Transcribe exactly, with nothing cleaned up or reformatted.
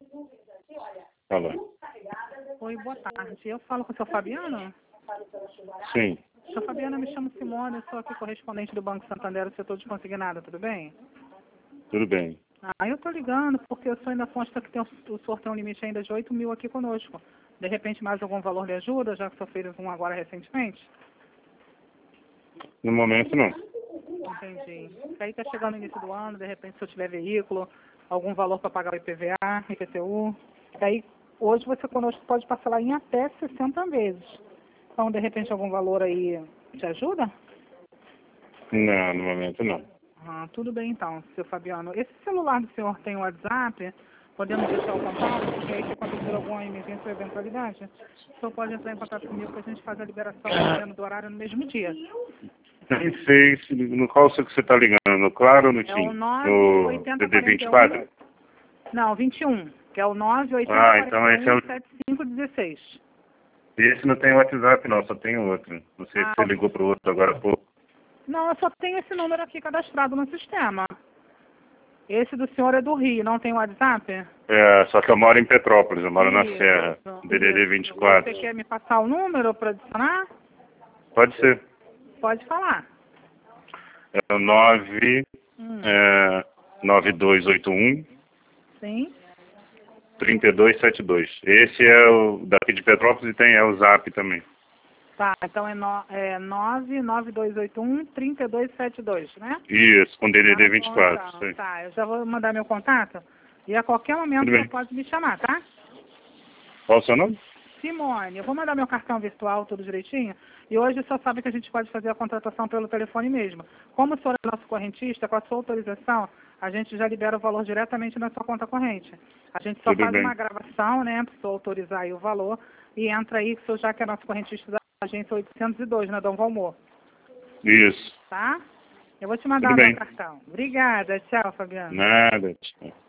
Falou. Oi, boa tarde. Eu falo com o seu Fabiano? Sim, Seu Fabiano, eu me chamo Simone, eu sou aqui correspondente do Banco Santander, do setor de consignado, tudo bem? tudo bem. Ah, eu tô ligando porque o senhor ainda consta que tem, um- o senhor tem um limite ainda de oito mil aqui conosco. De repente, mais algum valor lhe ajuda, já que o senhor fez um agora recentemente? No momento, não. Entendi. Porque aí tá chegando o início do ano, de repente, se eu tiver veículo, algum valor para pagar o I P V A, I P T U. Daí, hoje você conosco pode parcelar em até sessenta vezes. Então, de repente, algum valor aí te ajuda? Não, no momento, não. Ah, tudo bem então, seu Fabiano. Esse celular do senhor tem o WhatsApp? Podemos deixar o contato? Porque aí se acontecer alguma emergência ou eventualidade, o senhor pode entrar em contato comigo que a gente faz a liberação dependendo do horário no mesmo dia. Nem sei se, no qual seu que você está ligando, no Claro ou no É o TIM? nove No oitenta D D vinte e quarenta e quatro? um. Não, vinte e um, que é o nove oitenta Ah, então esse quarenta e é um o... setenta e cinco dezesseis. Esse não tem WhatsApp, não, só tem outro. Não sei se Ah, você ligou para o outro agora há pouco. não, eu só tenho esse número aqui cadastrado no sistema. Esse do senhor é do Rio, não tem WhatsApp? É, só que eu moro em Petrópolis, eu moro na Isso, Serra, D D D isso. vinte e quatro. Você quer me passar o número para adicionar? Pode ser. Pode falar. É o nove, Hum, é, nove dois oito um, sim. três dois sete dois. Esse é o daqui de Petrópolis e tem é o Zap também. Tá, então é, no, é nove nove dois oito um, três dois sete dois, né? Isso, com D D D Tá vinte e bom, quatro. então. Sim. Tá, eu já vou mandar meu contato e a qualquer momento Tudo você bem. pode me chamar, tá? Qual o seu nome? Simone, eu vou mandar meu cartão virtual tudo direitinho e hoje só sabe que a gente pode fazer a contratação pelo telefone mesmo. Como o senhor é nosso correntista, com a sua autorização, a gente já libera o valor diretamente na sua conta corrente. A gente só Tudo faz bem. uma gravação, né, para o senhor autorizar aí o valor e entra aí, que o senhor já que é nosso correntista da agência oitocentos e dois, na Dom Valmor, Isso. tá? Eu vou te Tudo mandar o meu bem. cartão. Obrigada, tchau, Fabiano. Nada. Tchau.